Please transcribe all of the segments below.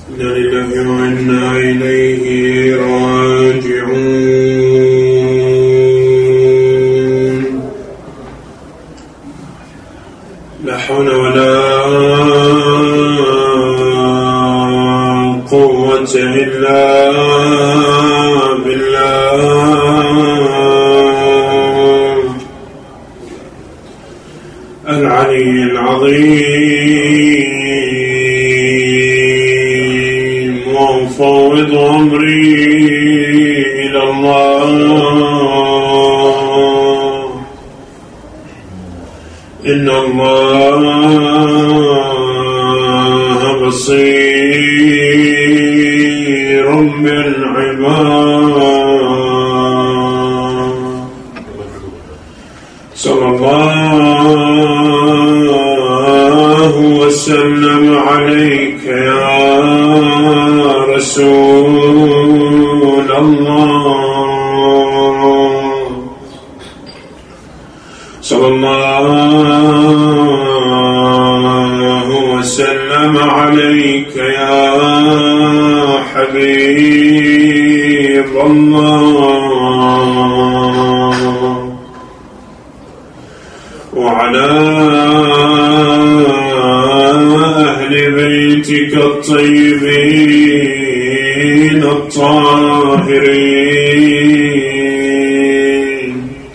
إنا لله وإنا إليه راجعون. لا حول ولا قوة إلا بالله العلي العظيم. وأفوض أمري إلى الله، إن الله بصير بالعباد. صلى الله وسلم عليك يا رسول الله. صلى الله وسلم عليك يا حبيب الله، وعلى أهل بيتك الطيبين الطاهرين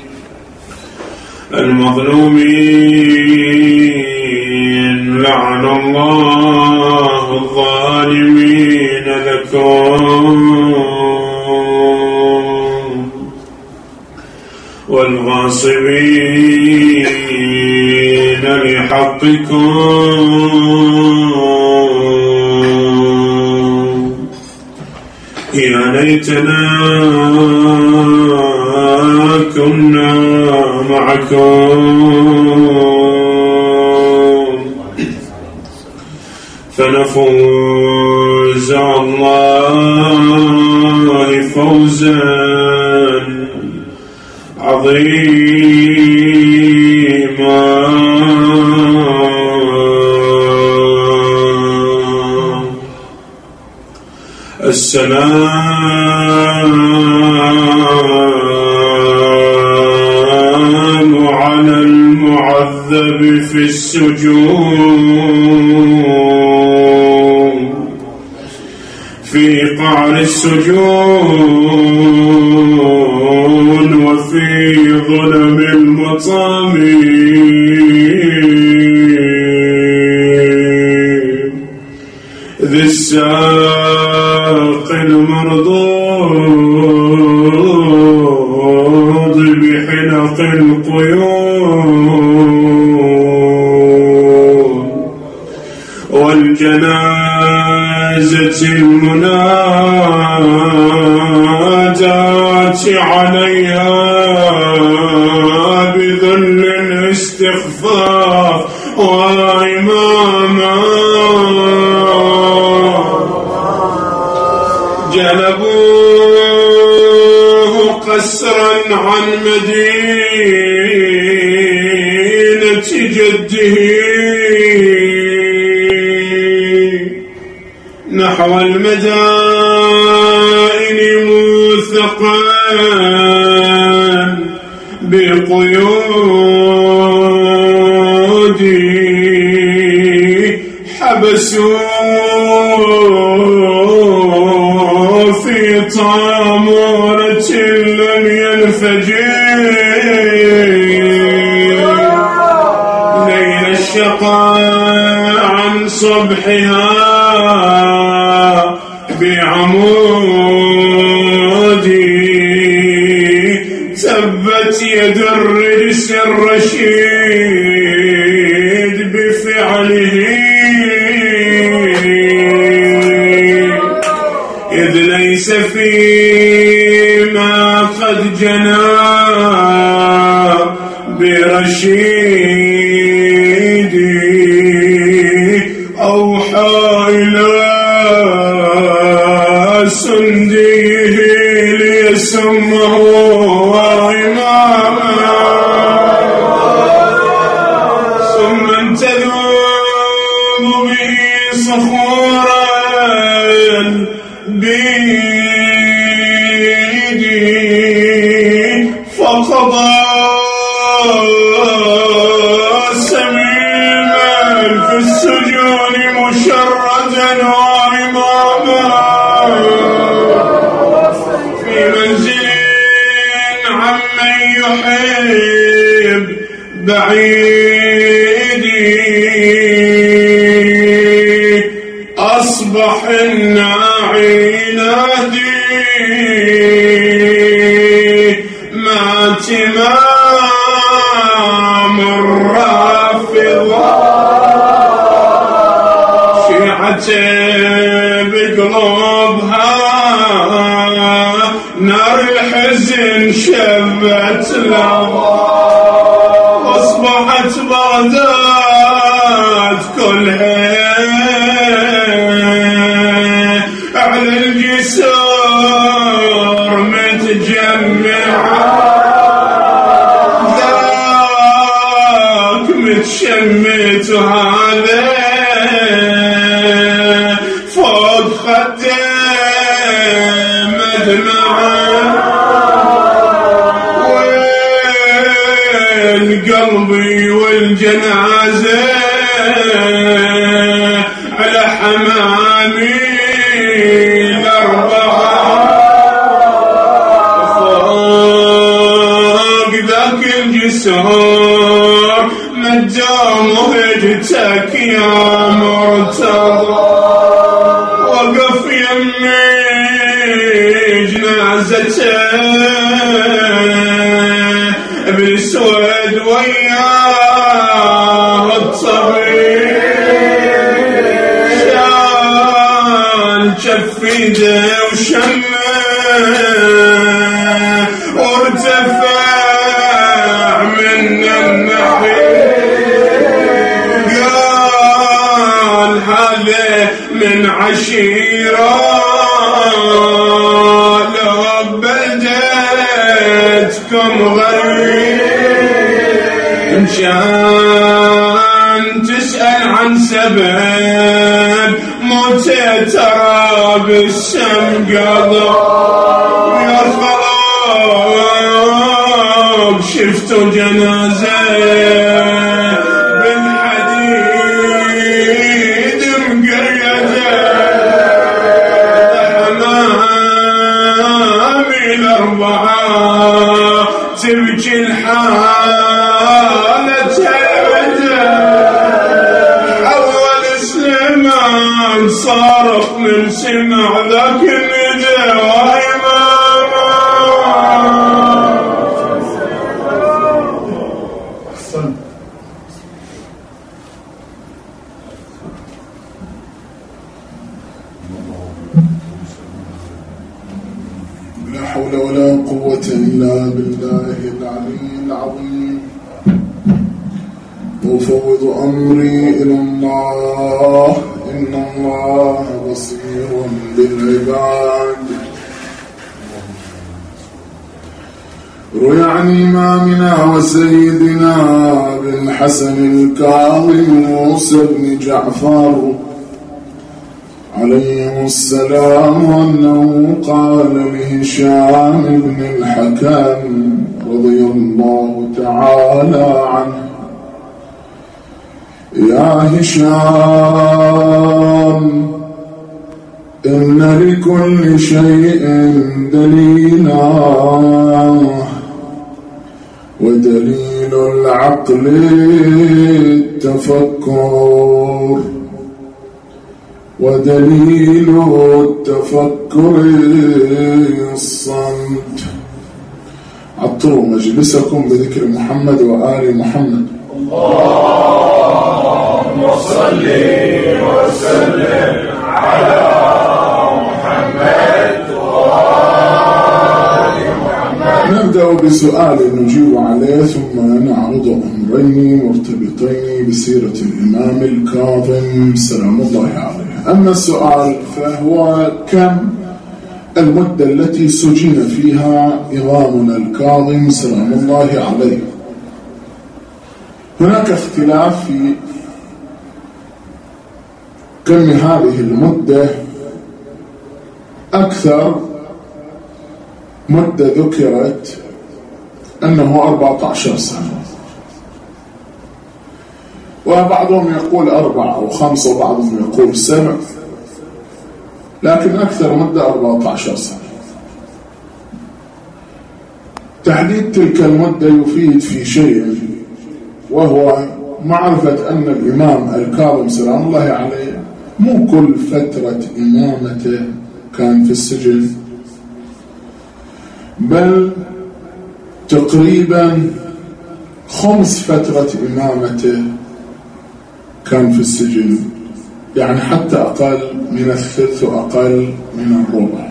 المظلومين. لعن الله الظالمين لكم والغاصبين لحقكم. يا ليتنا كنا معكم فنفوز الله فوزا عظيما. السلام على المعذب في السجون، في قعر السجون وفي ظلم المطامع، ذي الساق المرضوض بحلق القيود، والجنازة المنادات عليها بذل الاستخفاف وإماما. جلبوه قسرا عن مدينة جده نحو المدائن موثقا بقيود، حبسوه في طامورة لم ينفجر ليل الشقاء عن صبحها بعمودي. تبت يد الرجس الرشيد بفعله، إذ ليس فيما قد جنى برشيد أوحى إلى سنديه ليسمه إماما، ثم انتذوب به صخورا أصبح الناعي ينادي مات إمام الرافضة شيعته بقلوبها نار الحزن شبت له أصبحت بغداد كلها على الجسور متجمعة ذاك متشمت وهذا فوق خده مدمعة قلبي والجنازة على حمامي الأربعة فوق ذاك الجسور مجام وهجتك يا مرتضى وقف يمي جنازته بالسود وياه الطبيب شال جفيده وشمه وارتفع من النحيب قال هذا من عشيرة لو بلدتكم غريب إن كان تسأل عن سبب موته ترى بالسم قضى يا خلاق شفتوا جنازة بالحديد مقيدة حمامي الأربعة تبكي الحالة العدة أول سليمان صارخ من سمع ذاك الندى وإماما لا حول ولا قوة إلا بالله العلي العظيم وفوض أمري إلى الله إن الله بصير بالعباد. روي عن إمامنا وسيدنا بالحسن الكاظم موسى بن جعفر عليهم السلام أنه قال لهشام بن الحكم رضي الله تعالى عنه يا هشام إن لكل شيء دليلا ودليل العقل التفكر ودليل التفكر الصمت. عطروا مجلسكم بذكر محمد وآل محمد. اللهم صل وسلم على محمد وآل محمد. نبدأ بسؤال نجيب عليه ثم نعرض أمرين مرتبطين بسيرة الإمام الكاظم سلام الله عليه. أما السؤال فهو كم المدة التي سجن فيها إمامنا الكاظم سلام الله عليه؟ هناك اختلاف في كم هذه المدة. أكثر مدة ذكرت أنه 14 سنة، وبعضهم يقول 4 أو 5 وبعضهم يقول 7، لكن أكثر مدة 14 سنة. تحديد تلك المدة يفيد في شيء، وهو معرفة أن الإمام الكاظم سلام الله عليه مو كل فترة إمامته كان في السجن، بل تقريبا خمس فترة إمامته كان في السجن، يعني حتى أقل من الثلث وأقل من الربع.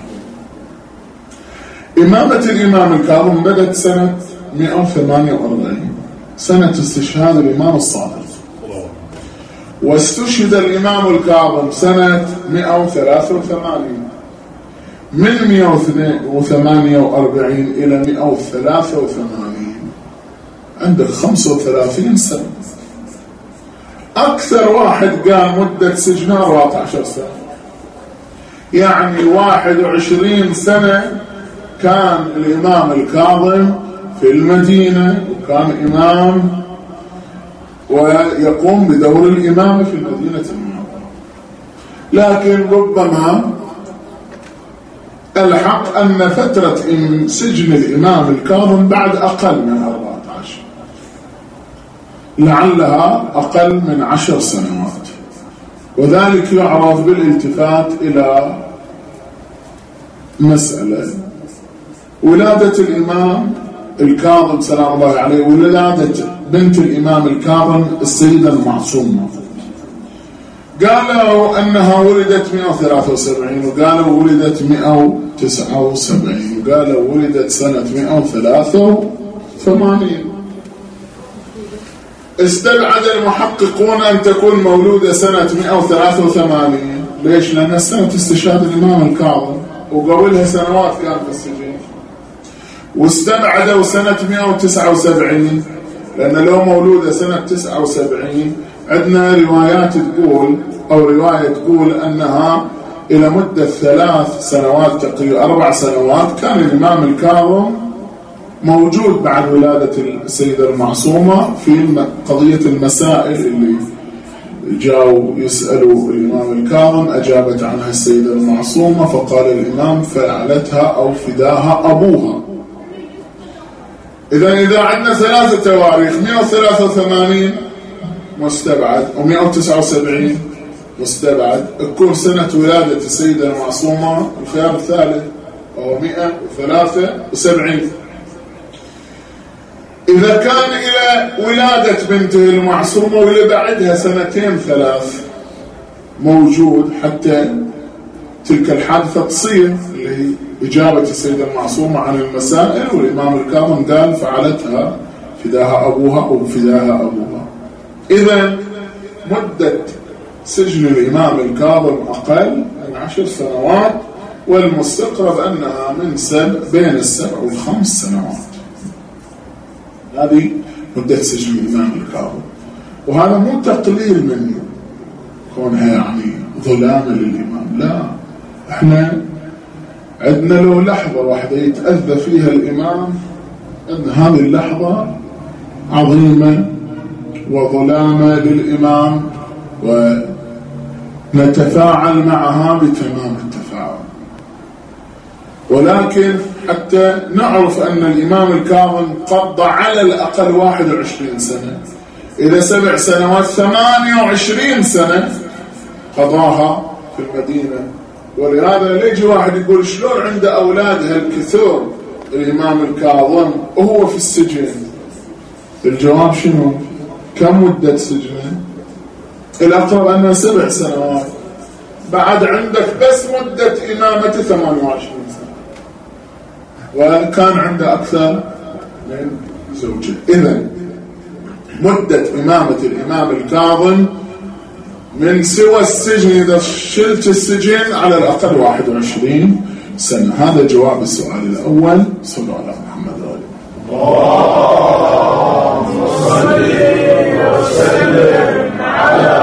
إمامة الإمام الكاظم بدأت سنة 148 سنة استشهاد الإمام الصادق، واستشهد الإمام الكاظم سنة 183. من 148 إلى 183 عندك 35 سنة. أكثر واحد قال مدة سجنه 14 سنة، يعني 21 سنة كان الإمام الكاظم في المدينة، وكان إمام ويقوم بدور الإمامة في المدينة المنورة. لكن ربما الحق أن فترة سجن الإمام الكاظم بعد أقل من 14، لعلها أقل من 10 سنوات، وذلك يعرف بالالتفات إلى مسألة ولادة الإمام الكاظم سلام الله عليه، ولادة بنت الإمام الكاظم السيدة المعصومة. قالوا أنها ولدت 173، وقالوا ولدت 179، وقالوا ولدت سنة 183. استبعد المحققون أن تكون مولودة سنة 183. ليش؟ لأنها سنة استشهاد الإمام الكاظم، وقبلها سنوات كان في السجن. واستبعدوا سنة 179، لأن لو مولودة سنة 79 عندنا روايات تقول، أو رواية تقول أنها إلى مدة 3 سنوات تقريبا 4 سنوات كان الإمام الكاظم موجود بعد ولادة السيدة المعصومة في قضية المسائل اللي جاءوا يسألوا الإمام الكاظم، أجابت عنها السيدة المعصومة، فقال الإمام فعلتها أو فداها أبوها. إذا عندنا 3 تواريخ، 183 مستبعد و179 مستبعد، تكون سنة ولادة السيدة المعصومة الخيار الثالث وهو 173. إذا كان إلى ولادة بنته المعصومة واللي بعدها 2 3 موجود حتى تلك الحادثة تصير، اللي هي إجابة السيدة المعصومة عن المسائل، والإمام الكاظم قال فعلتها فداها أبوها أو فداها أبوها. إذن مدة سجن الإمام الكاظم أقل من 10 سنوات، والمستقرب أنها من بين 7 و5 سنوات. هذه مدة سجن الإمام الكاظم، وهذا مو تقليل من كونها يعني ظلام للإمام، لا، احنا عندنا لو لحظة واحدة يتأذى فيها الإمام، أن هذه اللحظة عظيمة وظلامة للإمام، ونتفاعل معها بتمام التفاعل. ولكن حتى نعرف أن الإمام الكاظم قضى على الأقل 21 سنة، إلى 7 سنوات 28 سنة قضاها في المدينة. ولهذا يجي واحد يقول شلون عنده أولاد هالكثير الإمام الكاظم وهو في السجن؟ الجواب شنو؟ كم مدة سجنه؟ الأقرب أنه 7 سنوات، بعد عندك بس مدة إمامته 28 سنة، وكان عنده أكثر من زوجة. إذن مدة إمامة الإمام الكاظم من سوى السجن، إذا شلت السجن، على الأقل 21 سنة. هذا جواب السؤال الأول. صلوا على محمد وآله. اللهم صل وسلم على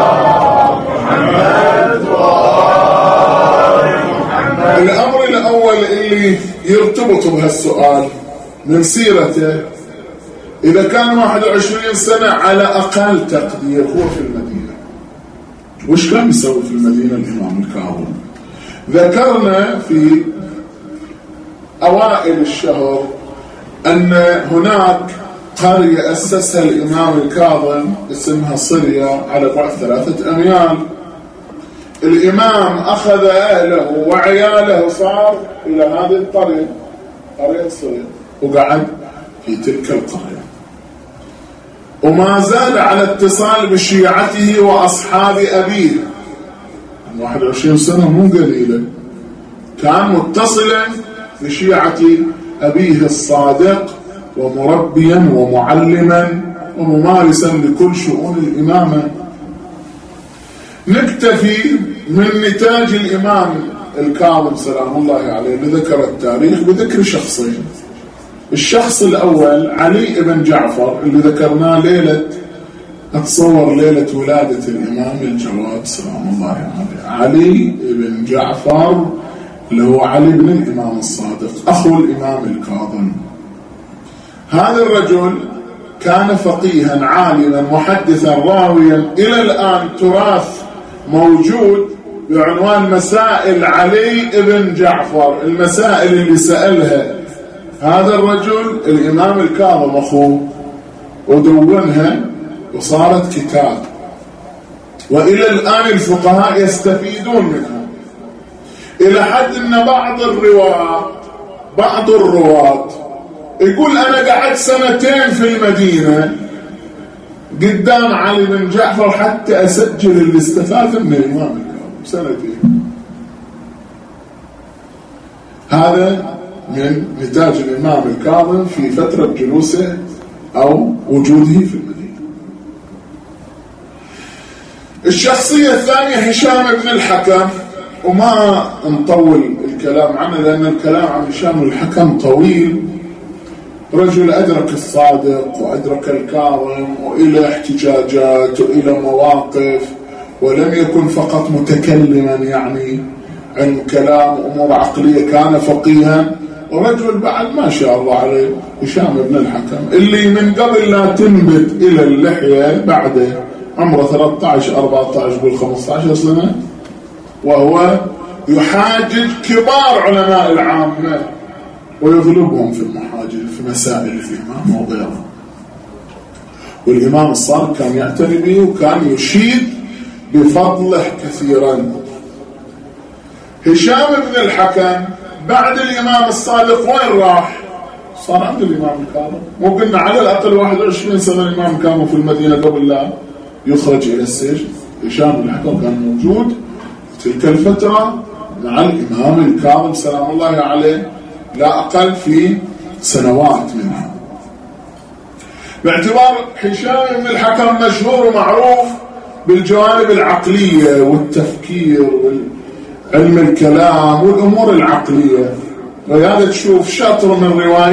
محمد وآل محمد. الأمر الأول اللي يرتبط بهالسؤال من سيرته، إذا كان 21 سنة على أقل تقدير هو في المدينة، وش كان يسوي في المدينة الإمام الكاظم؟ ذكرنا في أوائل الشهر أن هناك قرية أسسها الإمام الكاظم اسمها صريا على بعد 3 أميال. الإمام أخذ أهله وعياله صار إلى هذه القرية، قرية صغيرة، وقعد في تلك القرية، وما زال على اتصال بشيعته وأصحاب أبيه. 21 سنة مو قليلة، كان متصلا بشيعة أبيه الصادق، ومربيا ومعلما وممارسا لكل شؤون الإمامة. نكتفي من نتاج الإمام الكاظم سلام الله عليه بذكر التاريخ بذكر شخصين. الشخص الأول علي بن جعفر اللي ذكرناه ليلة، أتصور ليلة ولادة الإمام الجواد سلام الله عليه، علي بن جعفر اللي هو علي بن الإمام الصادق أخو الإمام الكاظم. هذا الرجل كان فقيها عالما محدثا راويا، إلى الآن تراث موجود بعنوان مسائل علي بن جعفر، المسائل اللي سألها هذا الرجل الإمام الكاظم أخوه، ودونها وصارت كتاب، وإلى الآن الفقهاء يستفيدون منها، إلى حد أن بعض الرواة يقول أنا قعدت 2 في المدينة قدام علي بن جعفر حتى أسجل الاستفادة من الإمام الكاظم 2. هذا من نتاج الإمام الكاظم في فترة جلوسه أو وجوده في المدينة. الشخصية الثانية هشام بن الحكم، وما نطول الكلام عنه لأن الكلام عن هشام بن الحكم طويل. رجل أدرك الصادق وأدرك الكاظم، وإلى احتجاجات وإلى مواقف، ولم يكن فقط متكلما يعني عن كلام أمور عقلية، كان فقيها، ورجل بعد ما شاء الله عليه هشام بن الحكم اللي من قبل لا تنبت إلى اللحية بعده عمره 13 14 قول 15 سنة، وهو يحاجج كبار علماء العامة ويغلبهم في المحاجج في مسائل الإمام وغيره. والإمام الصادق كان يعتني به وكان يشيد بفضله كثيرا. هشام بن الحكم بعد الإمام الصادق وين راح؟ صار عند الإمام الكاظم. مو قلنا على الأقل 21 سنة الإمام الكاظم في المدينة قبل لا يخرج إلى السجن. هشام بن الحكم كان موجود تلك الفترة مع الإمام الكاظم سلام الله عليه لا أقل في سنوات منها. باعتبار هشام بن الحكم مشهور ومعروف بالجوانب العقلية والتفكير وعلم الكلام والأمور العقلية، ولهذا تشوف شطر من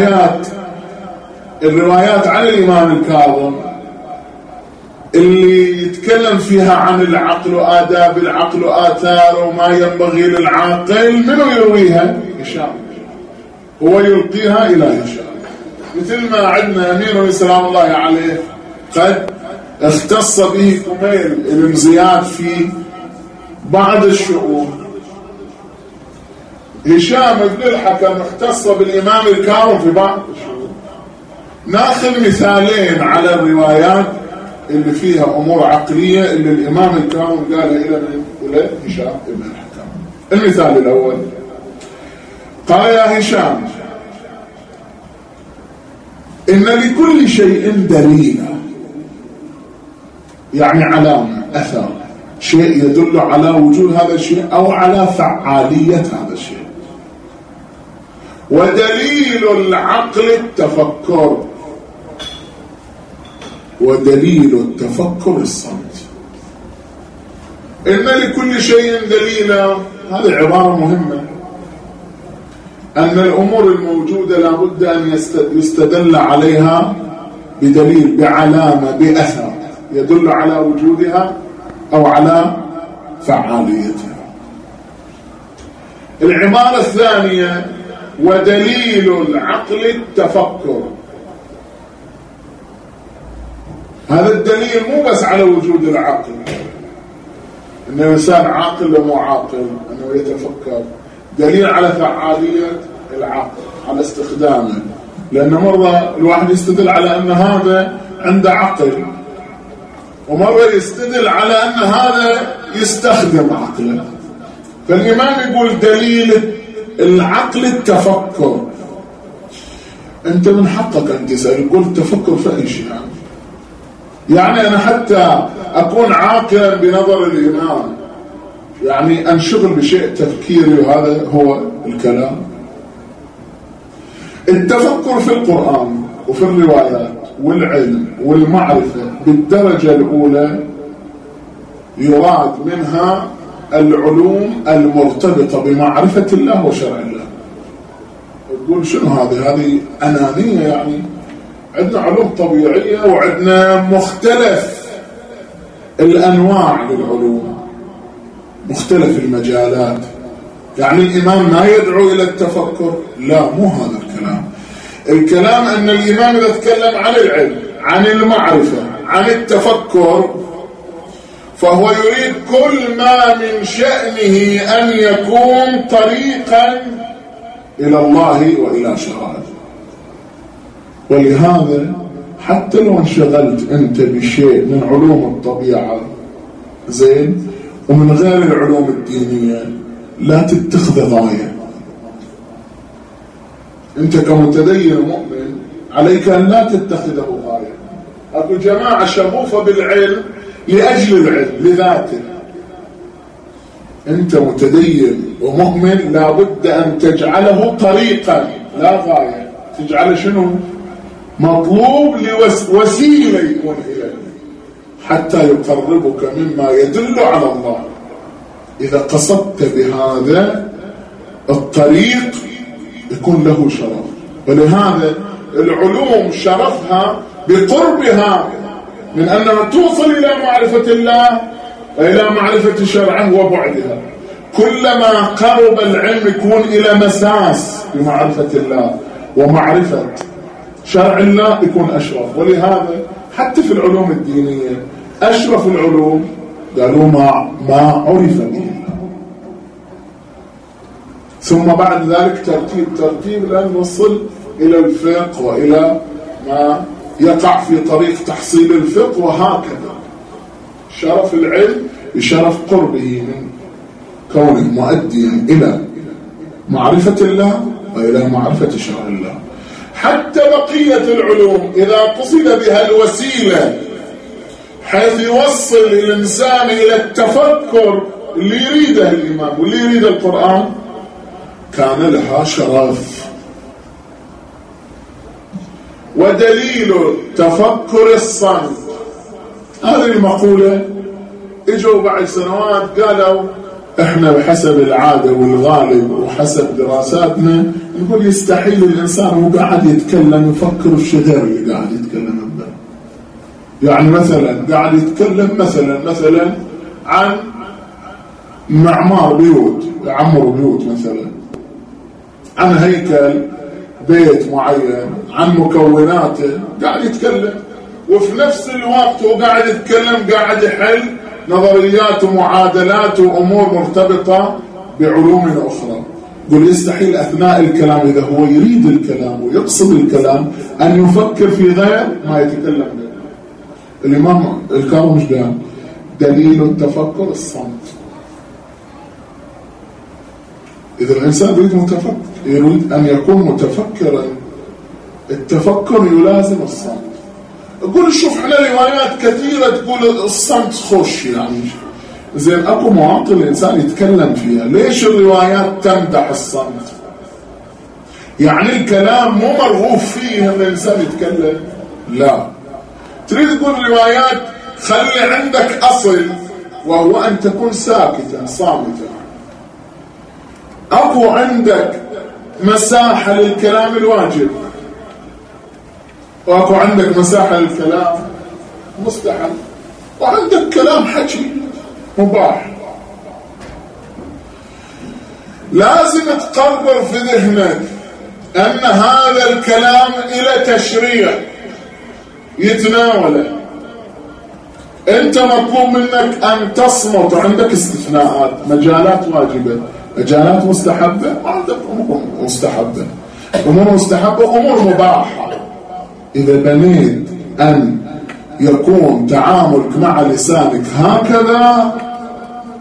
الروايات عن الإمام الكاظم اللي يتكلم فيها عن العقل وآداب العقل وآثاره وما ينبغي للعاقل. منو يرويها؟ هشام، هو يلقيها إلى هشام. مثل ما عندنا أمير سلام الله عليه قد اختص به كميل بن زياد في بعض الشؤون، هشام بن الحكم اختص بالإمام الكاظم في بعض الشؤون. ناخذ مثالين على الروايات اللي فيها أمور عقلية اللي الإمام الكاظم قالها إلى هشام بن الحكم. المثال الأول قال يا هشام إن لكل شيء دليلا، يعني علامة أثر، شيء يدل على وجود هذا الشيء أو على فعالية هذا الشيء. ودليل العقل التفكر، ودليل التفكر الصمت. إن لكل شيء دليلا، هذه عبارة مهمة، أن الأمور الموجودة لابد أن يستدل عليها بدليل، بعلامة، بأثر يدل على وجودها أو على فعاليتها. العبارة الثانية ودليل العقل التفكر، هذا الدليل مو بس على وجود العقل، أنه إنسان عاقل ومو عاقل، أنه يتفكر، دليل على فعالية العقل، على استخدامه. لأن مرة الواحد يستدل على أن هذا عنده عقل، ومرة يستدل على أن هذا يستخدم عقله. فالإمام يقول دليل العقل التفكر. أنت من حقك أن تسأل، يقول تفكر في أي شيء يعني أنا حتى أكون عاقلا بنظر الإمام يعني أنشغل بشيء تفكيري، وهذا هو الكلام. التفكر في القرآن وفي الروايات والعلم والمعرفة بالدرجة الأولى يراد منها العلوم المرتبطة بمعرفة الله وشرع الله. تقول شنو هذه أنانية يعني؟ عندنا علوم طبيعية وعندنا مختلف الأنواع للعلوم، مختلف المجالات. يعني الإمام ما يدعو إلى التفكر؟ لا، مو هذا الكلام. الكلام أن الإمام إذا تكلم عن العلم، عن المعرفة، عن التفكر، فهو يريد كل ما من شأنه أن يكون طريقا إلى الله وإلى شرعه. ولهذا حتى لو انشغلت أنت بشيء من علوم الطبيعة زين ومن غير العلوم الدينية، لا تتخذ غاية. أنت كمتدين مؤمن عليك أن لا تتخذه غاية. أقول جماعة شغوفة بالعلم لأجل العلم لذاته. أنت متدين ومؤمن لابد أن تجعله طريقا لا غاية. تجعله شنو؟ مطلوب وسيلة يكون إليه حتى يقربك مما يدل على الله. إذا قصدت بهذا الطريق يكون له شرف. ولهذا العلوم شرفها بقربها من أنها توصل إلى معرفة الله وإلى معرفة شرعه وبعدها. كلما قرب العلم يكون إلى مساس بمعرفة الله ومعرفة شرع الله يكون أشرف. ولهذا حتى في العلوم الدينية أشرف العلوم قالوا ما عرف به، ثم بعد ذلك ترتيب لأن نوصل إلى الفقه وإلى ما يقع في طريق تحصيل الفقه. وهكذا شرف العلم بشرف قربه من كونه مؤديا إلى معرفة الله وإلى معرفة شرع الله. حتى بقية العلوم إذا قصد بها الوسيلة حيث يوصل الإنسان إلى التفكر اللي يريده الإمام واللي يريد القرآن كان لها شرف. ودليل تفكر الصمت، هذه المقولة اجوا بعد سنوات قالوا احنا بحسب العادة والغالب وحسب دراساتنا نقول يستحيل الإنسان هو قاعد يتكلم يفكر في شيء غير اللي قاعد يتكلم به. يعني مثلا قاعد يتكلم مثلا عن معمار بيوت، عمر بيوت مثلا، عن هيكل بيت معين، عن مكوناته قاعد يتكلم، وفي نفس الوقت هو قاعد يتكلم قاعد يحل نظريات ومعادلات وأمور مرتبطة بعلوم أخرى. قل يستحيل أثناء الكلام إذا هو يريد الكلام ويقصد الكلام أن يفكر في غير ما يتكلم به. الإمام الكاظمي مش قال دليل التفكر الصمت. إذا الإنسان يريد أن يكون متفكرا، التفكر يلازم الصمت. أقول شوف احنا روايات كثيرة تقول الصمت خوش، يعني زين أكو مواطن الإنسان يتكلم فيها. ليش الروايات تمدح الصمت؟ يعني الكلام مو مرغوب فيه ان الإنسان يتكلم، لا. تريد تقول روايات خلي عندك أصل وهو أن تكون ساكتا صامتا. أكو عندك مساحة للكلام الواجب وأكو عندك مساحة للكلام مستحب، وعندك كلام حكي مباح. لازم تقرر في ذهنك أن هذا الكلام إلى تشريع يتناوله. أنت مطلوب منك أن تصمت، عندك استثناءات، مجالات واجبة، مجالات مستحبة، وعندك أمور مستحبة، أمور مستحبة، أمور مباحة. إذا بنيت أن يكون تعاملك مع لسانك هكذا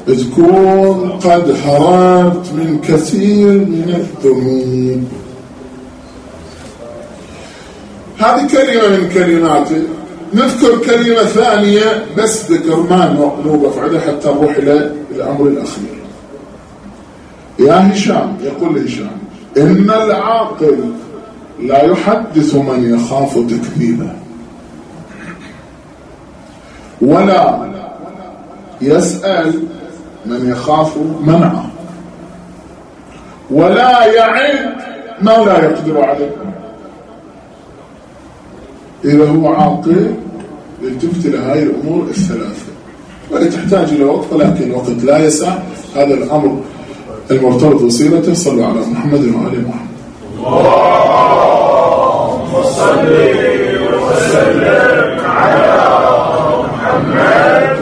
تكون قد هربت من كثير من الذنوب. هذه كلمة من كلماته. نذكر كلمة ثانية بس ذكر ما نوقف عليه حتى نروح إلى الأمر الأخير. يا هشام، يقول هشام: إن العاقل لا يحدث من يخاف تكذيبه، ولا يسأل من يخاف منعه، ولا يعد ما لا يقدر عليه. إذا هو عاقل يلتفت لهذه الأمور الثلاثة، وهي تحتاج إلى وقت، ولكن الوقت لا يسع هذا الأمر المرتبط بسيرته. صلوا على محمد وآل محمد. اللهم صل وسلم على محمد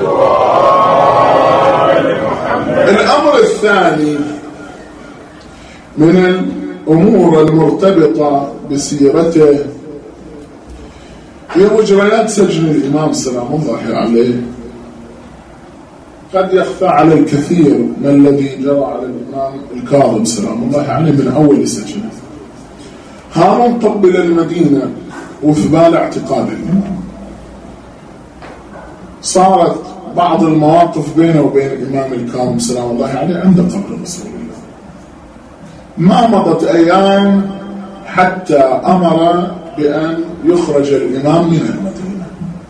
وآل محمد. الأمر الثاني من الأمور المرتبطة بسيرته هي مجريات سجن الإمام سلام الله عليه. قد يخفى على الكثير ما الذي جرى على الإمام الكاظم سلام الله عليه من أول سجنه. هارون طبل المدينة وثبال اعتقال الإمام. صارت بعض المواقف بينه وبين الإمام الكاظم سلام الله عليه عند قبر رسول الله. ما مضت أيام حتى أمر بأن يخرج الإمام من المدينة،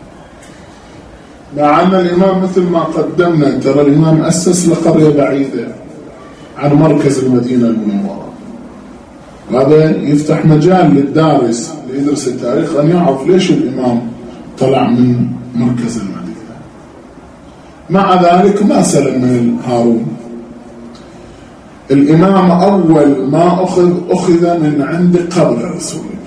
مع أن الإمام مثل ما قدمنا ترى الإمام أسس لقرية بعيدة عن مركز المدينة المنورة. وهذا يفتح مجال للدارس اللي يدرس التاريخ أن يعرف ليش الإمام طلع من مركز المدينة. مع ذلك ما سلم من هارون. الإمام أول ما أخذ من عند قبر رسول الله،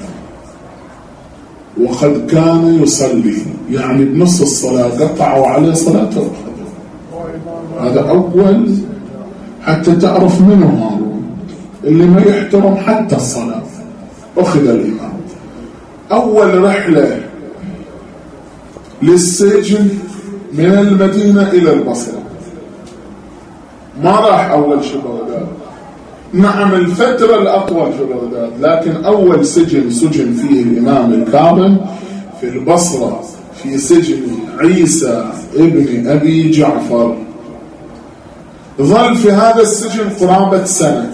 وقد كان يصلي، يعني بنص الصلاة قطعوا عليه صلاته وخذوا. هذا أول حتى تعرف منه هارون اللي ما يحترم حتى الصلاة. أخذ الإمام أول رحلة للسجن من المدينة إلى البصرة. ما راح أول شيء بغداد، نعم الفترة الأطول في بغداد، لكن أول سجن فيه الإمام الكاظم في البصرة، في سجن عيسى ابن أبي جعفر. ظل في هذا السجن قرابة سنة.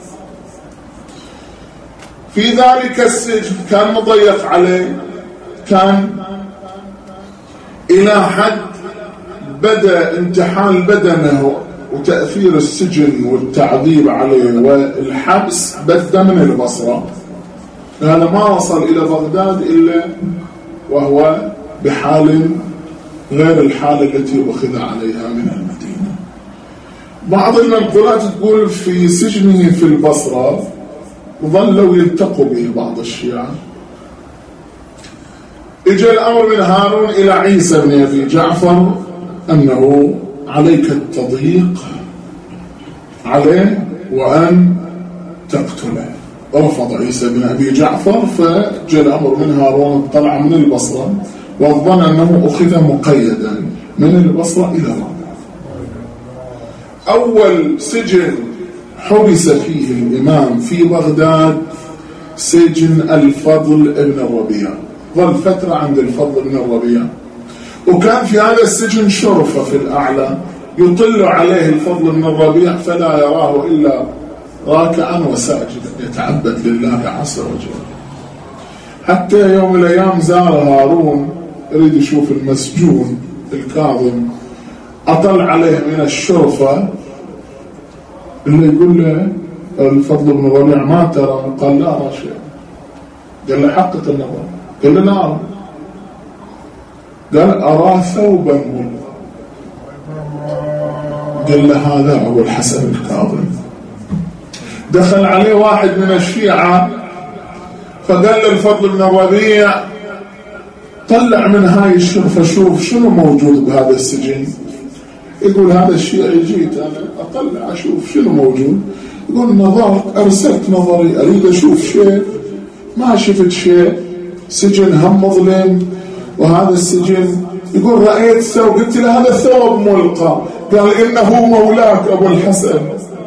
في ذلك السجن كان مضيق عليه، كان إلى حد بدأ انتحال بدنه وتأثير السجن والتعذيب عليه والحبس بدأ من البصرة. هذا ما وصل إلى بغداد إلا وهو بحال غير الحالة التي أخذ عليها من المدينة. بعض المنقولات تقول في سجنه في البصرة ظلوا يلتقوا به بعض الشيعة. إجا الأمر من هارون إلى عيسى بن أبي جعفر أنه عليك التضييق عليه وأن تقتله. رفض عيسى بن أبي جعفر، فجاء الأمر من هارون طلع من البصرة، وظن أنه أخذ مقيدا من البصرة إلى بغداد. أول سجن حبس فيه الإمام في بغداد سجن الفضل ابن الربيع. ظل فترة عند الفضل ابن الربيع، وكان في هذا السجن شرفة في الأعلى يطل عليه الفضل بن الربيع فلا يراه إلا راكعا وساجدا يتعبد لله عز وجل. حتى يوم من الأيام زار هارون يريد يشوف المسجون الكاظم، أطل عليه من الشرفة اللي يقول له الفضل بن الربيع ما ترى؟ قال لا أرى شيء. قال له حقق النظر؟ قال له لا أرى. قال أرى ثوبا ملقا. قال له هذا هو الحسن الكاظم. دخل عليه واحد من الشيعة فقال له الفضل بن الربيع طلع من هاي الشرفة شوف شنو موجود بهذا السجن. يقول هذا الشيعي جيت أنا أطلع أشوف شنو موجود. يقول نظرت أرسلت نظري أريد أشوف شيء ما شفت شيء. سجن هم مظلم، وهذا السجن يقول رأيت ثوب، قلت له هذا ثوب ملقى، قال إنه مولاك أبو الحسن.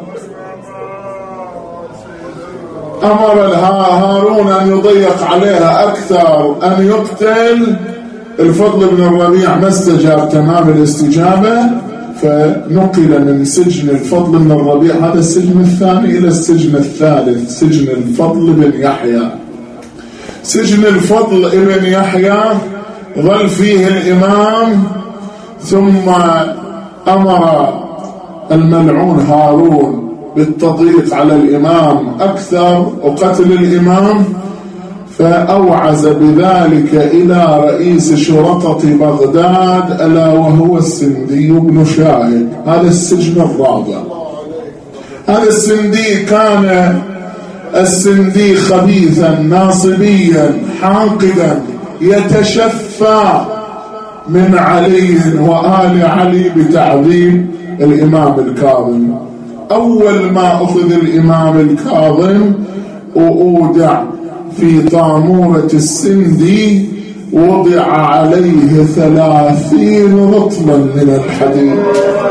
أمر هارون أن يضيق عليها أكثر، أن يقتل الفضل بن الربيع، ما استجاب تمام الاستجابة، فنقل من سجن الفضل بن الربيع، هذا السجن الثاني، إلى السجن الثالث، سجن الفضل بن يحيى. سجن الفضل بن يحيى ظل فيه الإمام، ثم أمر الملعون هارون بالتضييق على الإمام أكثر وقتل الإمام، فأوعز بذلك إلى رئيس شرطة بغداد ألا وهو السندي بن شاهد. هذا السجن الرابع. هذا السندي كان السندي خبيثا ناصبيا حاقدا يتشفى من علي وآل علي بتعذيب الإمام الكاظم. أول ما أخذ الإمام الكاظم وأودع في طامورة السندي، وضع عليه 30 رطلا من الحديد.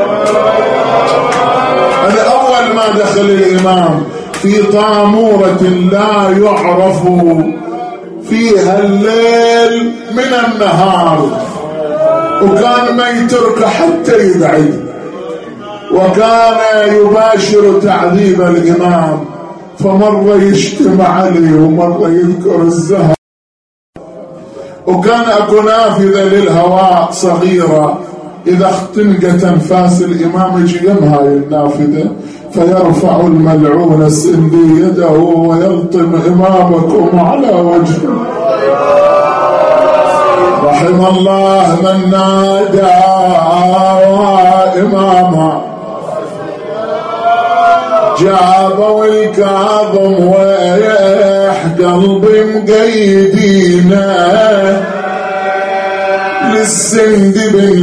هذا أول ما دخل الإمام في طامورة لا يعرف فيها الليل من النهار، وكان ما يترك حتى يبعد، وكان يباشر تعذيب الإمام، فمرة يشتم عليه ومرة يذكر الزهر، وكان أكو نافذة للهواء صغيرة، إذا اختنقت أنفاس الإمام يجي هاي النافذة، فيرفع الملعون السندي يده ويلطم إمامكم على وجهه. رحم الله من نادى إماما، جابوا الكاظم ويح قلبي مقيدينه، للسند بن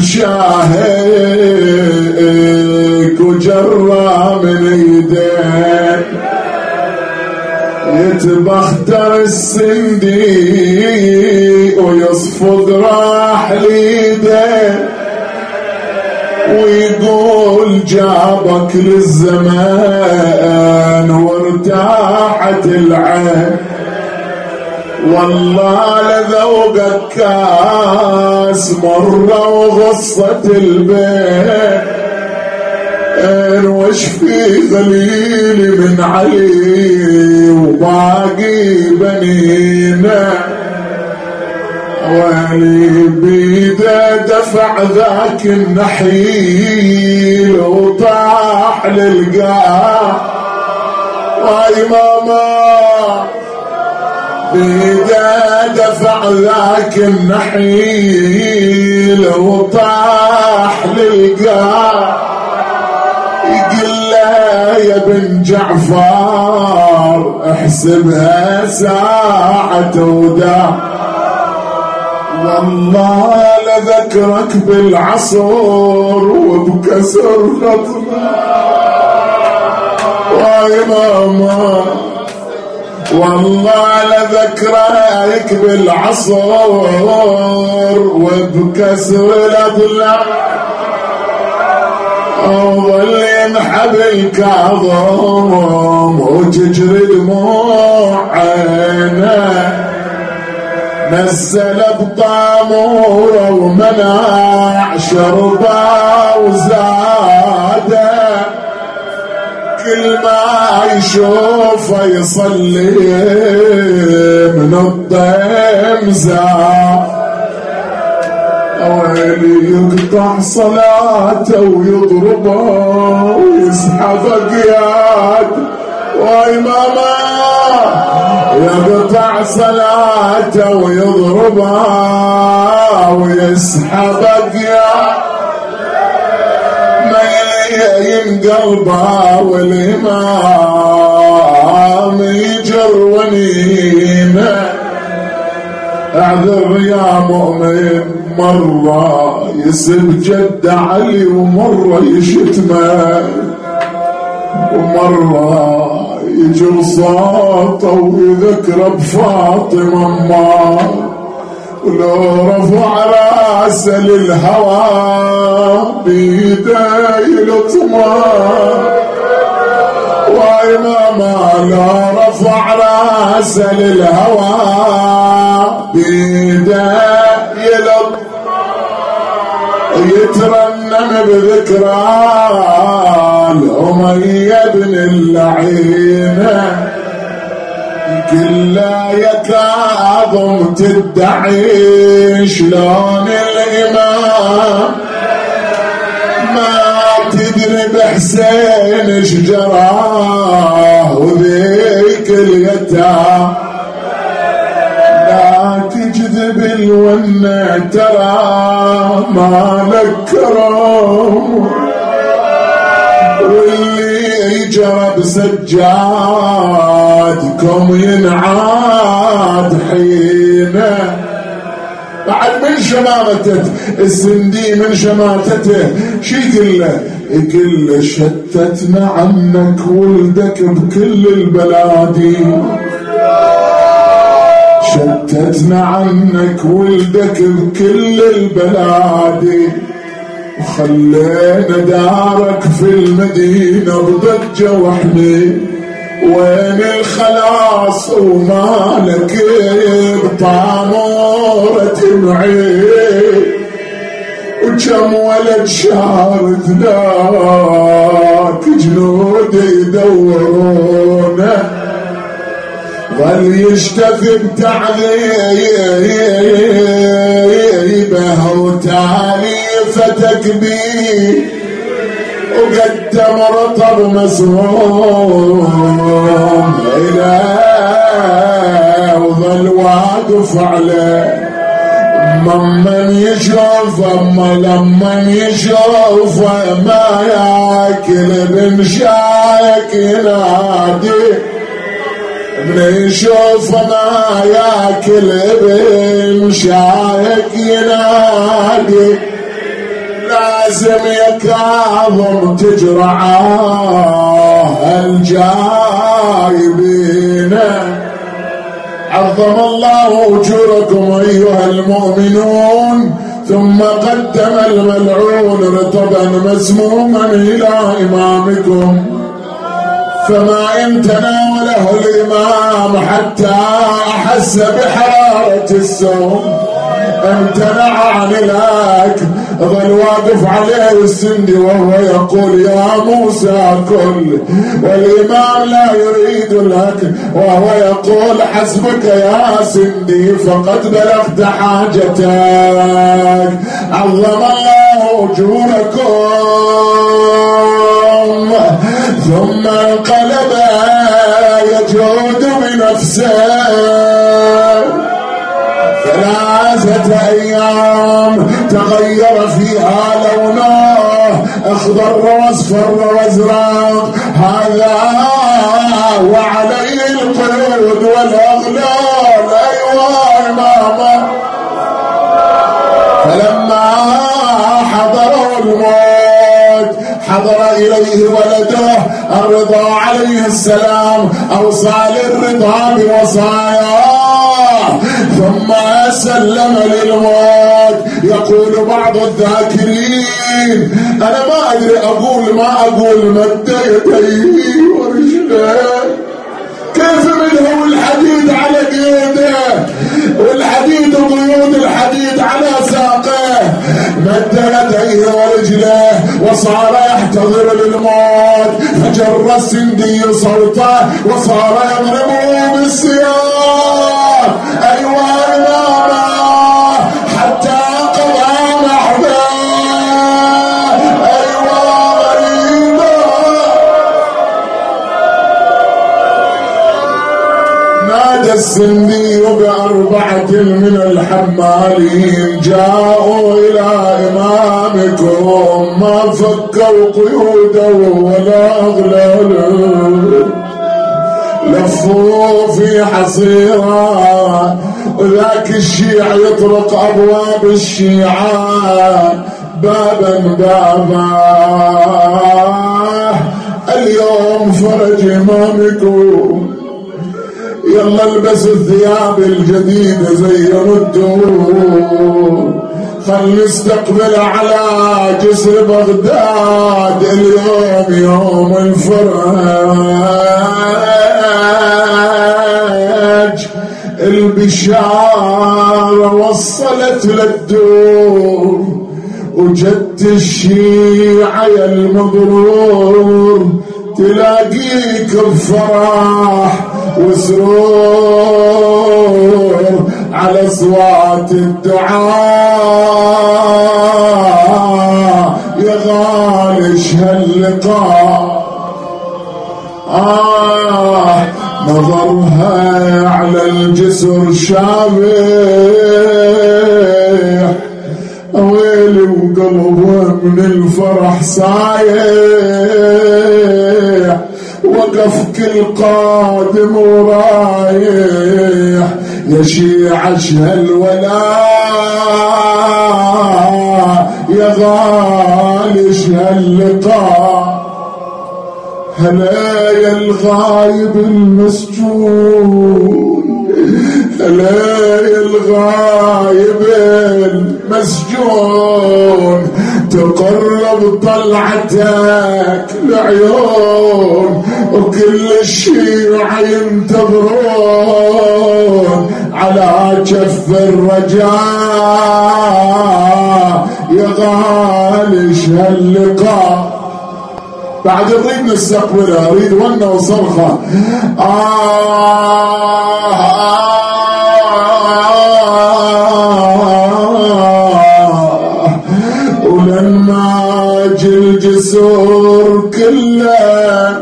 شاهك وجرى من ايديه، يتبختر السندي ويصفق راح ليده، ويقول جابك للزمان وارتاحت العين، والله لذوقك كاس مرة وغصت البيت، وش في غليلي من علي وباقي بنينا، ويلي بيده دفع ذاك النحيل وطاح للقاع، واي ماما بيده دفع ذاك النحيل وطاح للقاع، يقول له يا بن جعفر احسبها ساعة وداع، والله لذكرك بالعصر وبكسر خطنا، واي ماما والله لذكرك بالعصر وبكسر الأضلاع، وظل ينحب الكاظم وتجري دموع عينه، نزل بطاموره ومنع شربه وزاده، كل ما يشوفه يصلي من الضيم زاد، ويلي يقطع صلاته ويضربه ويسحب قياد، واي ماما يقطع صلاته ويضربه ويسحب قياد، ينقلبه والإمام يجر ونينه، اعذر يا مؤمن، مرة يسب جد علي ومرة يشتمه، ومرة يجر صوته ويذكر بفاطمة أمه، ولو رفع راسه للهوى بيده يلطمه، وإماما لو رفع راسه للهوى بيده يلطمه، يترنم بذكرى الأمية بن اللعينة، كلا يا كاظم تدعي شلون الإمام ما تدري بحسين شجراه وذيك اليتام، لا تجذب الونة ترى ما لك كرم، واللي يجرب سجادكم ينعاد حينه. بعد من شمامته السندي من شماتته شي كله كله شتتنا عنك ولدك بكل البلادي، شتتنا عنك ولدك بكل البلادي، وخلينا دارك في المدينة بضجة وحني، وين الخلاص ومالك بطامورة معي، وكم ولد شارد ذاك جنود يدورونه، ظل يشتفي بتعذيبه وتعريفتك بيه، وقدم رطب مسموم إله وظل واقف عليه. من يشوف لما يشوف ما ياكل بمشايك ينادي، من يشوف ما ياكل بمشايك ينادي، لازم يا كاظم تجرعاه الجايبين. عظم الله أجوركم أيها المؤمنون. ثم قدم الملعون رطبا مسموما إلى إمامكم، فما إن تناوله الإمام حتى أحس بحرارة السوم امتنع عن الأكل، ظل واقف عليه السندي وهو يقول يا موسى كل، والإمام لا يريد الأكل وهو يقول حسبك يا سندي فقد بلغت حاجتك. عظم الله أجوركم. ثم انقلب يجود بنفسه 3 أيام تغير فيها لونه، أخضر واصفر وازرق، هذا وعليه القيود والأغلال. أيوة إمامه. فلما حضروا الموت حضر إليه ولده الرضا عليه السلام، أوصى للرضا بوصاياه ثم سلم للموت. يقول بعض الذاكرين أنا ما أدري أقول ما أقول مد يديه ورجله، كيف منه الحديد على قيده والحديد وقيود الحديد على ساقه، مد يديه ورجله وصار يحتضر للموت، فجر السندي صوته وصار يضربه بالسياف. أيوة إمامه حتى قضى نحبه. أيوة غريبه. نادى السندي ب4 من الحمالين جاءوا إلى إمامكم، ما فكوا قيوده ولا أغلاله، لفوا في حصيرة، وذاك الشيع يطرق أبواب الشيعة بابا بابا. اليوم فرج إمامكم يلا البسوا الثياب الجديدة زينوا الدور، خل نستقبل على جسر بغداد اليوم يوم الفرج. البشارة وصلت للدور وجدت الشيعة يا المبرور، تلاقيك بفرح وسرور على اصوات الدعاء يا غالش هاللقاء. نظرها على الجسر شابح، ويلي وقلبه من الفرح صايح، وقف كل قادم ورايح يا شيعة هالولاء يا غالش هاللقاء. هلا يا الغايب المسجون، هلا يا الغايب المسجون، تقرب طلعتك العيون وكل الشيعة ينتظرون على جف الرجاء يا غالش هاللقاء. بعد نريد نستقبلها، اريد ونه وصرخه ولما اجي الجسور كله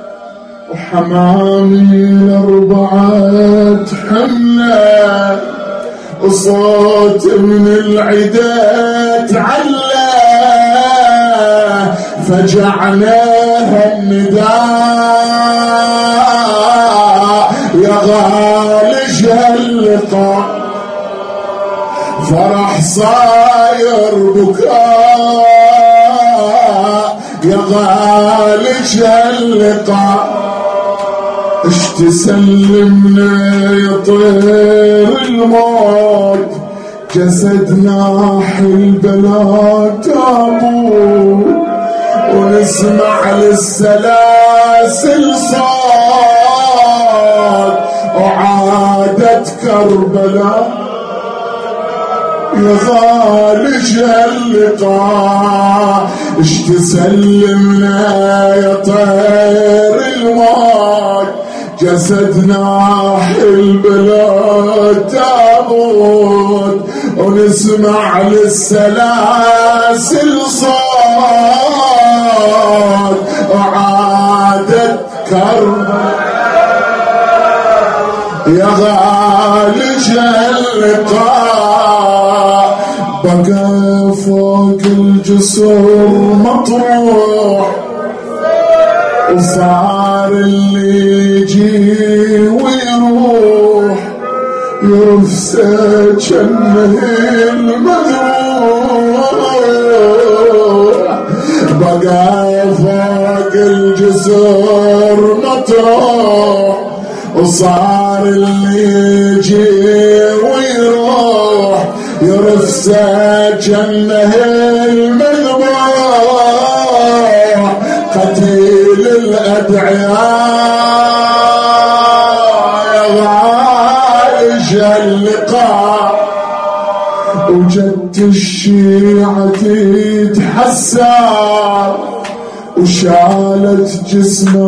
وحمامي الاربعه حمله وصوت من العدا تعلى، فجعناها النداء يا غالش هاللقاء. فرح صاير بكاء يا غالش هاللقاء. اش تسلمنا يا طير الموت، جسدنا البلا تابوت، ونسمع للسلاسل صوت وعادت كربلاء يا غالش هاللقاء. اش تسلمنا يا طير الموت، جسدنا البلاد تابوت، ونسمع للسلاسل صوت وعادت كربلاء يا غالش اللقاء. بقى فوق الجسور مطروح، وصار اللي يجي ويروح يرفسه جنه المذروح. بقى فوق الجسور مطروح، وصار اللي يجي ويروح يرفسه جنه المذبوح. قتيل الأدعياء يا غالش اللقاء، وجدت الشيعة تتحسر وشالت جسمه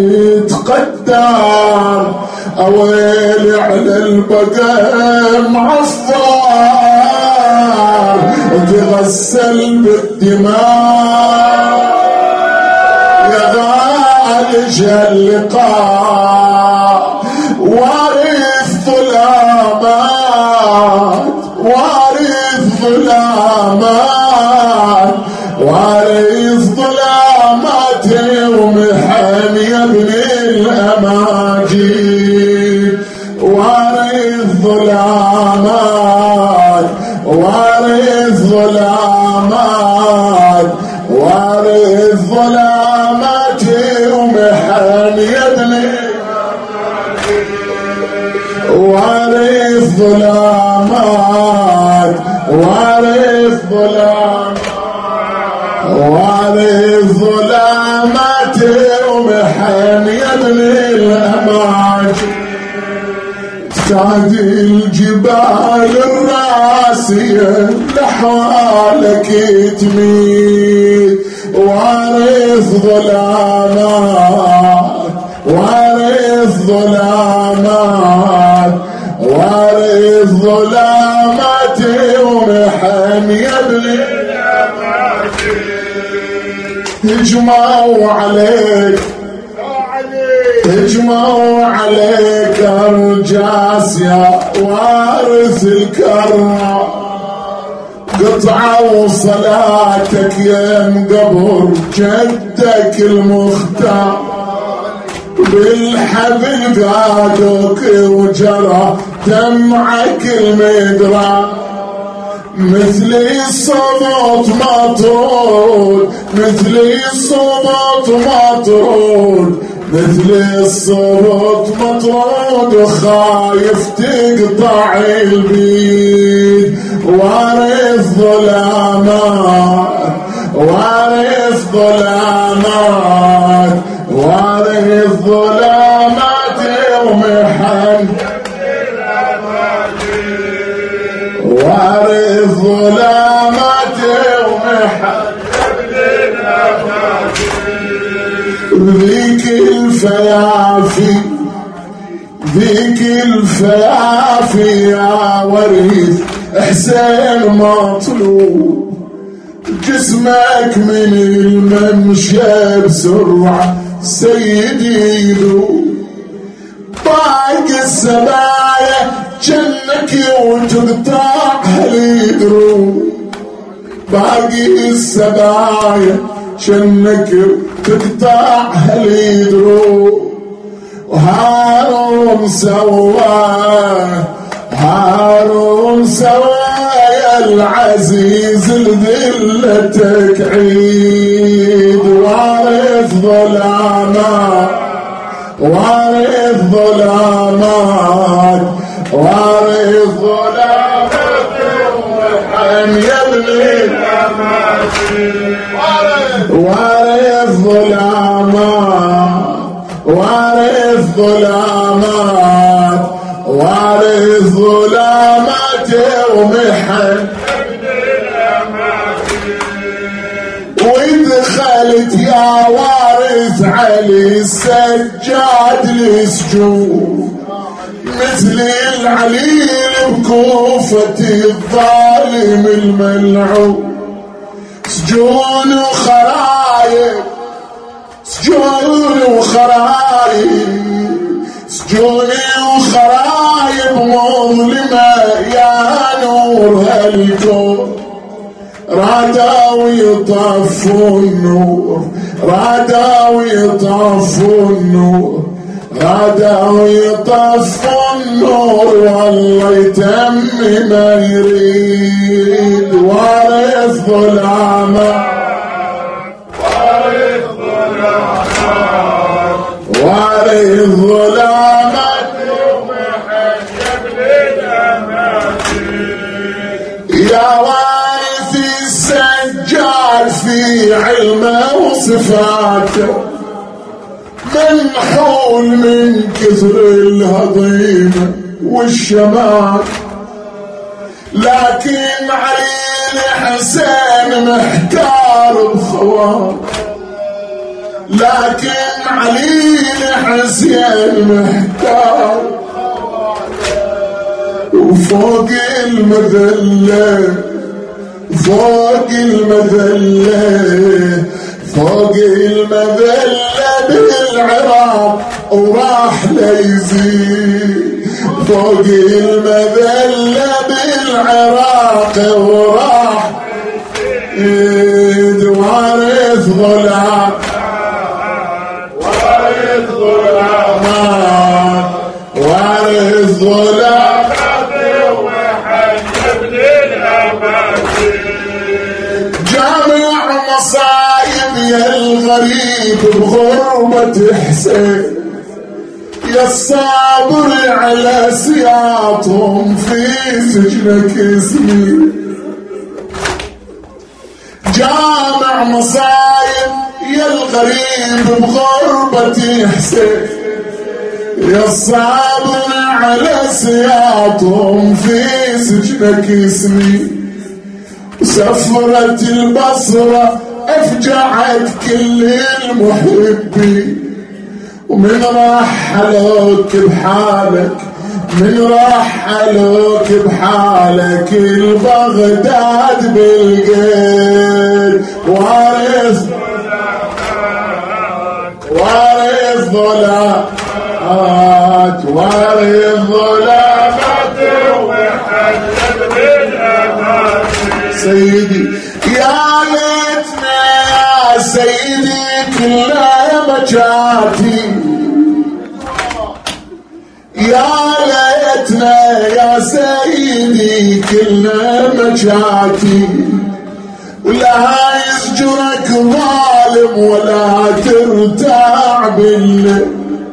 ويتقدر. اويلي على البقى معصر وتغسل بالدماء يا غالش اللقاء. وارث ظلامات، وارث ظلامات، وارث ظلامات ومحن يا ابن الأماجيد. وارث ظلامات، وارث ظلامات، وارث ظلامات ومحن يا ابن الأماجيد. وارث ظلامات وارث ظلامات وارث ظلامات ومحن يا ابن الأماجد تعدي الجبال الراسية لحوالك تميل وارث ظلامات وارث ظلامات وارث ظلامات ومحن يا ابن هجموا عليك هجموا عليك أرجاس يا وارث الكرة قطعوا صلاتك يا مقبر جدك المختار بالحبل قادوك وجرى دمعك المدرى مثلي الصوت مطرود مثلي الصوت مطرود مثلي الصوت مطرود وخايف تقطع البيد وارث ظلامات وارث ظلامات وارث ظلامات ومحن وارث ظلامات ومحن ذيك الفيافي ذيك الفيافي يا وريث حسين مطلوب جسمك من الممشى بسرعة سيدي يذوب باقي السبايا جنك وتقطعها الدروب باقي السبايا جنك تقطعها الدروب وهارون سواه هارون سواه يا العزيز لذلتك عيد وارث ظلامات وارث ظلامات وارث ظلامات ومحن يا ابن وارث ظلامات وارث ظلامات وارث ظلامات ومحن ودخلت يا وارث علي السجاد لسجود مثل العليل بكوفة الظالم الملعون سجون وخرايب سجون وخرايب سجوني وخرايب مظلمة يا نور هالكون رادوا يطفوا النور رادوا يطفوا النور رادوا يطفوا النور والله يتم ما يريد وارث ظلامات وارث ظلامات وارث ظلامات يا وارث السجال في علمه وصفاته منحول من كثر الهضيمة والشمال لكن علي الحسين محتار بخوار لكن علي الحسين محتار وفوق المذلة فوق المذلة فوق المذلة بالعراق وراح ليزيد فوق المذلة بالعراق وراح يد وارث ظلام وارث ظلامات وارث ظلامات وحجب للأماكن جامع مصايب يا الغريب بغربة حسين يا الصابر على سياطهم في سجنك اسمي جامع مصايب يا الغريب بغربتي حسين يا الصابر على سياطهم في سجنك اسمي وسفرة البصرة افجعت كل المحبين ومن رحلوك بحالك من رحلوك بحالك البغداد بالقيد وارث ظلامات وارث ظلامات ومحلل بالأمان سيدي يا ليتنا يا سيدي كلها مجاتي يا ليتنا يا سيدي كلنا مجاتي ولا يسجرك ظالم ولا ترتاع بالله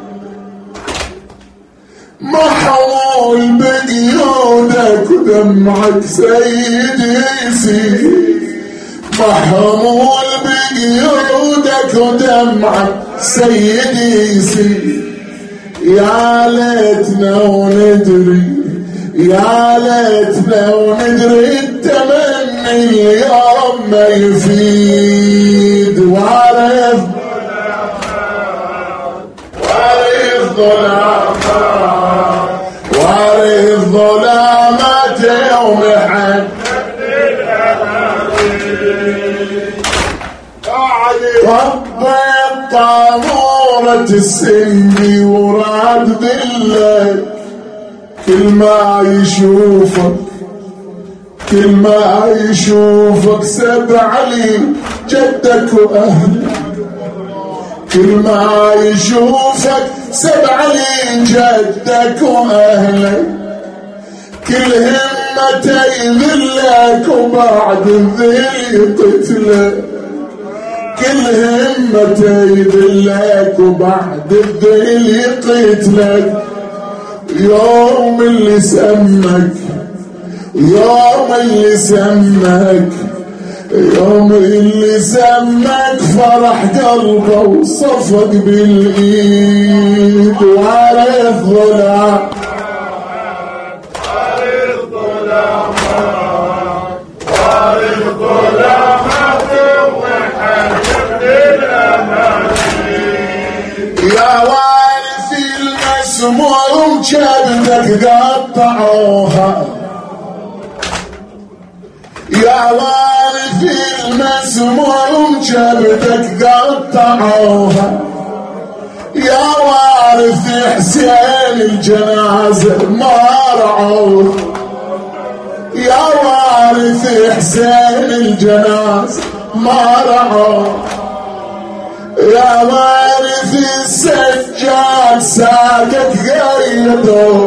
محمول بقيودك ودمعك سيدي يسيل محمول بقيودك ودمعك سيدي يسيل يا ليتنا وندري يا ليتنا وندري التمني اليوم ما يفيد وارث ظلامات يوم حد ربي طامورة السني وراد بالله كل ما يشوفك سب علي جدك وأهلك كل ما يشوفك سب علي جدك وأهلك كل همته يذلك وبعد الذل يقتلك كل همته يذلك وبعد الذل يقتلك يوم اللي سمك يوم اللي سمك فرح قلبه وصفق بالايد وعرف ظلام يا وارثي المسموم جبدك قطعوها يا وارثي المسموم جبدك قطعوها يا وارثي حسين الجنازة ما رعوها يا وارثي حسين الجنازة ما رعوها يا وارثي السجاد ساقك قيده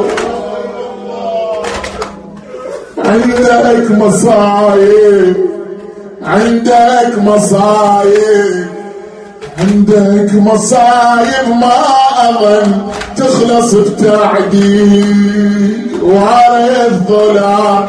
عندك مصايب ما أظن تخلص بتعديل وارث ظلام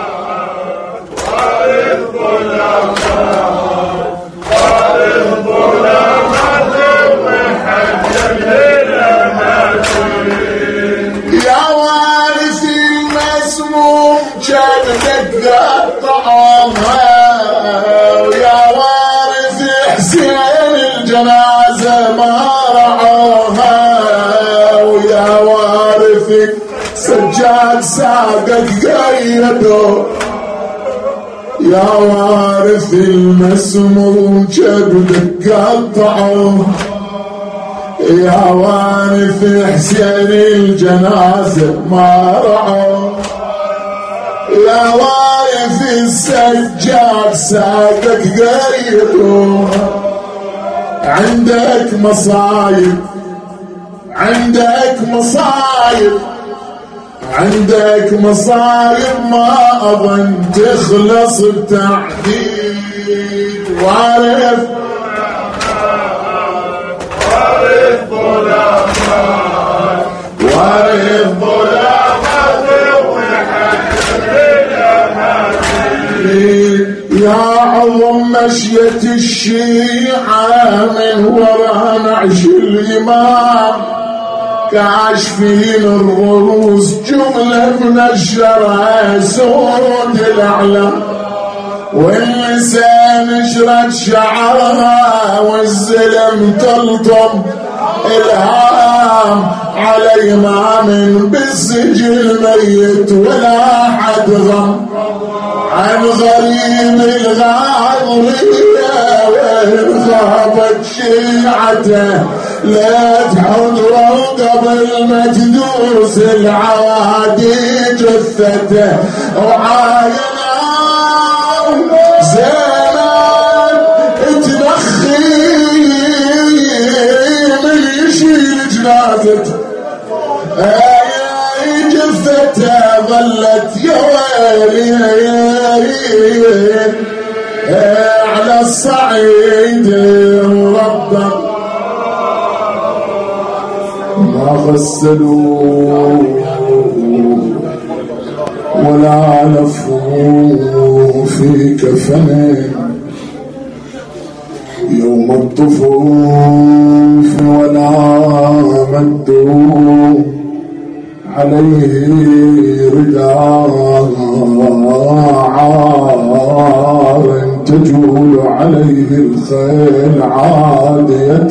يا وارثي المسموم جبدك قطعوها ويا وارثي حسين الجنازة ما رعوها ويا وارثي سجاد ساقك قيده يا وارثي المسموم جبدك قطعوها يا وارث حسين الجنازة ما رعوا يا وارث السجاد ساقك قيده عندك مصايب ما أظن تخلص بتعديل وارث يا عظم مشية الشيعة من وراء نعش الإمام كاشفين الرؤوس جملة من الشرع سود الأعلام واللسان شرد شعرها والزلم تلطم الهام على إمام بالسجن ميت ولا حد غم عن غريب الغاضرية وإن غابت شيعته لا تحضره قبل ما تدوس العوادي جثته وعاينه زمان تنخي من يشيل جنازته جثته ظلت يا ويلي على الصعيد ربا ما غسلوا ولا لفوا في كفنه يوم الطفوف ولا مدوا عليه رداء عار تجول عليه الخيل عادية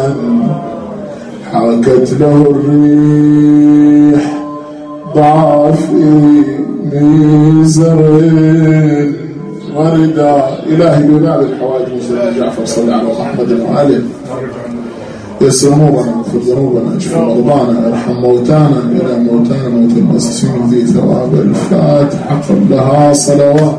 حاكت له الريح ضعفي ميزر ورداء. إلهي بباب الحوائج مسلم جعفر صلى على محمد وآله يسر أمورنا واغفر ذنوبنا اشف مرضانا ارحم موتانا إلى موتانا موت المؤسسين في ثواب الفاتحة قبلها صلوات.